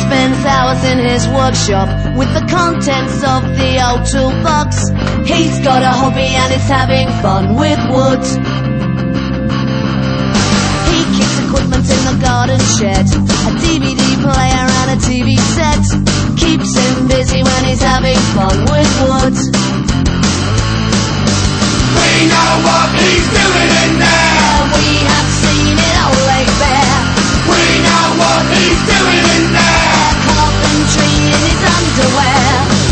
spends hours in his workshop with the contents of the old toolbox. He's got a hobby and is having fun with wood. He keeps equipment in the garden shed, a DVD player and a TV set. Keeps him busy when he's having fun with wood. We know what he's doing in there. We have seen it all laid bare. We know what he's doing in there. Carpentry in his underwear.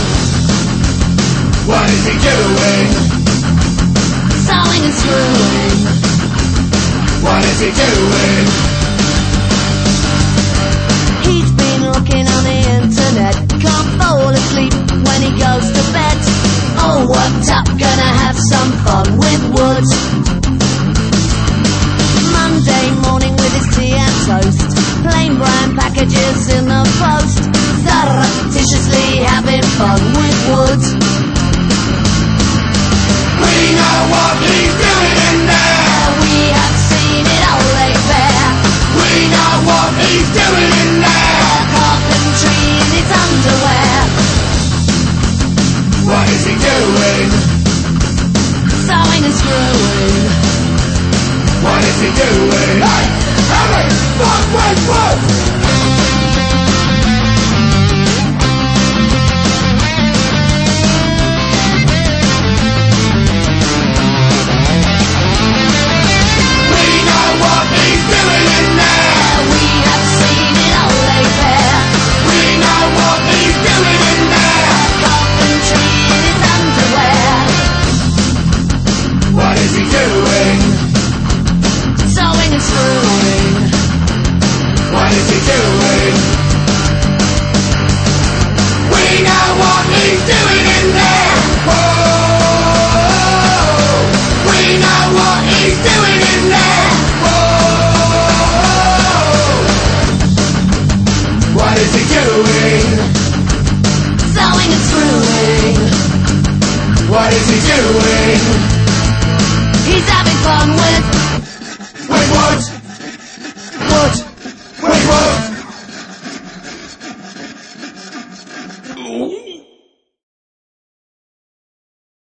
What is he doing? Sewing and screwing. What is he doing? He's been looking on the internet. Can't fall asleep when he goes to bed. All worked up, gonna have some fun with wood. Monday morning with his tea and toast. Plain brown packages in the post. Surreptitiously having fun with wood. We know what he's doing in there. We have seen it all laid bare. We know what he's doing in there. Carpentry in his underwear. What is he doing? Sewing and screwing. What is he doing? Hey, having fun with wood. What is he doing? We know what he's doing in there. Whoa. We know what he's doing in there. Whoa. What is he doing? Sewing and screwing. What is he doing? He's having fun with